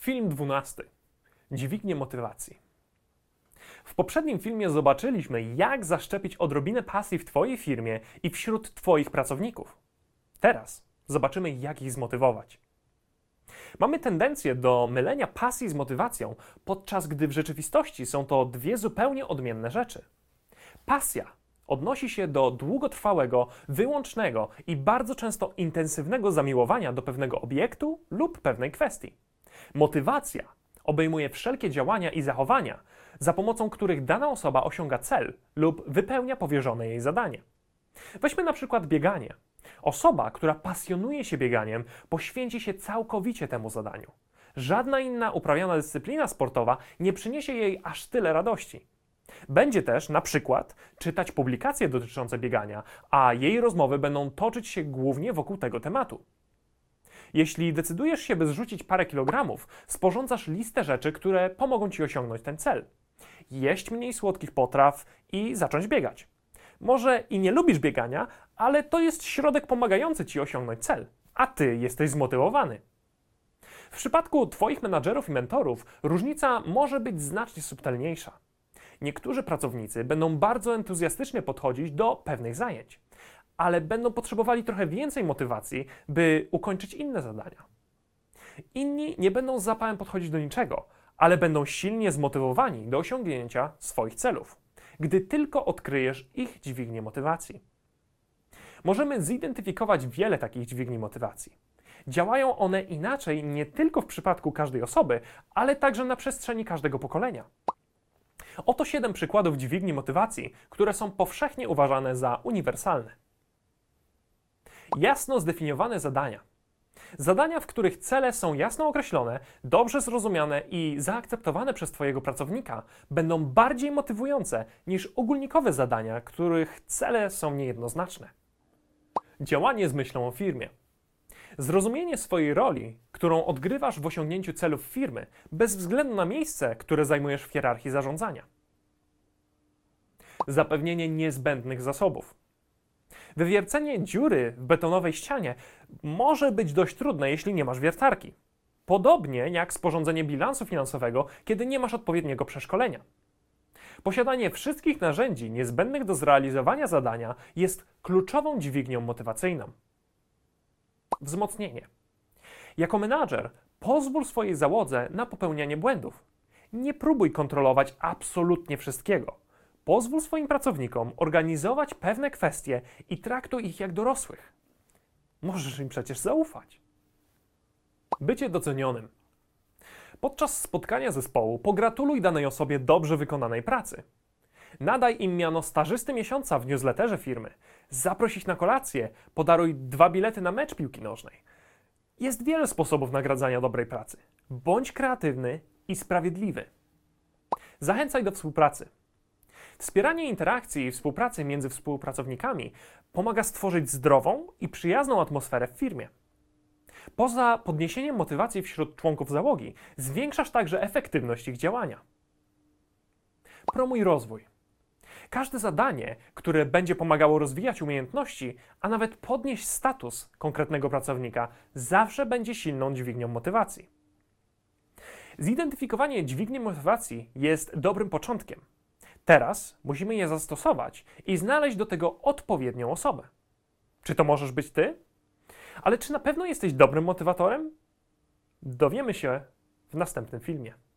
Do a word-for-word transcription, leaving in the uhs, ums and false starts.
Film dwunasty. Dźwignie motywacji. W poprzednim filmie zobaczyliśmy, jak zaszczepić odrobinę pasji w Twojej firmie i wśród Twoich pracowników. Teraz zobaczymy, jak ich zmotywować. Mamy tendencję do mylenia pasji z motywacją, podczas gdy w rzeczywistości są to dwie zupełnie odmienne rzeczy. Pasja odnosi się do długotrwałego, wyłącznego i bardzo często intensywnego zamiłowania do pewnego obiektu lub pewnej kwestii. Motywacja obejmuje wszelkie działania i zachowania, za pomocą których dana osoba osiąga cel lub wypełnia powierzone jej zadanie. Weźmy na przykład bieganie. Osoba, która pasjonuje się bieganiem, poświęci się całkowicie temu zadaniu. Żadna inna uprawiana dyscyplina sportowa nie przyniesie jej aż tyle radości. Będzie też, na przykład, czytać publikacje dotyczące biegania, a jej rozmowy będą toczyć się głównie wokół tego tematu. Jeśli decydujesz się, by zrzucić parę kilogramów, sporządzasz listę rzeczy, które pomogą Ci osiągnąć ten cel. Jeść mniej słodkich potraw i zacząć biegać. Może i nie lubisz biegania, ale to jest środek pomagający Ci osiągnąć cel, a Ty jesteś zmotywowany. W przypadku Twoich menadżerów i mentorów różnica może być znacznie subtelniejsza. Niektórzy pracownicy będą bardzo entuzjastycznie podchodzić do pewnych zajęć, ale będą potrzebowali trochę więcej motywacji, by ukończyć inne zadania. Inni nie będą z zapałem podchodzić do niczego, ale będą silnie zmotywowani do osiągnięcia swoich celów, gdy tylko odkryjesz ich dźwignię motywacji. Możemy zidentyfikować wiele takich dźwigni motywacji. Działają one inaczej nie tylko w przypadku każdej osoby, ale także na przestrzeni każdego pokolenia. Oto siedem przykładów dźwigni motywacji, które są powszechnie uważane za uniwersalne. Jasno zdefiniowane zadania. Zadania, w których cele są jasno określone, dobrze zrozumiane i zaakceptowane przez Twojego pracownika, będą bardziej motywujące niż ogólnikowe zadania, których cele są niejednoznaczne. Działanie z myślą o firmie. Zrozumienie swojej roli, którą odgrywasz w osiągnięciu celów firmy, bez względu na miejsce, które zajmujesz w hierarchii zarządzania. Zapewnienie niezbędnych zasobów. Wywiercenie dziury w betonowej ścianie może być dość trudne, jeśli nie masz wiertarki. Podobnie jak sporządzenie bilansu finansowego, kiedy nie masz odpowiedniego przeszkolenia. Posiadanie wszystkich narzędzi niezbędnych do zrealizowania zadania jest kluczową dźwignią motywacyjną. Wzmocnienie. Jako menadżer pozwól swojej załodze na popełnianie błędów. Nie próbuj kontrolować absolutnie wszystkiego. Pozwól swoim pracownikom organizować pewne kwestie i traktuj ich jak dorosłych. Możesz im przecież zaufać. Bycie docenionym. Podczas spotkania zespołu pogratuluj danej osobie dobrze wykonanej pracy. Nadaj im miano stażysty miesiąca w newsletterze firmy. Zaproś ich na kolację, podaruj dwa bilety na mecz piłki nożnej. Jest wiele sposobów nagradzania dobrej pracy. Bądź kreatywny i sprawiedliwy. Zachęcaj do współpracy. Wspieranie interakcji i współpracy między współpracownikami pomaga stworzyć zdrową i przyjazną atmosferę w firmie. Poza podniesieniem motywacji wśród członków załogi, zwiększasz także efektywność ich działania. Promuj rozwój. Każde zadanie, które będzie pomagało rozwijać umiejętności, a nawet podnieść status konkretnego pracownika, zawsze będzie silną dźwignią motywacji. Zidentyfikowanie dźwigni motywacji jest dobrym początkiem. Teraz musimy je zastosować i znaleźć do tego odpowiednią osobę. Czy to możesz być Ty? Ale czy na pewno jesteś dobrym motywatorem? Dowiemy się w następnym filmie.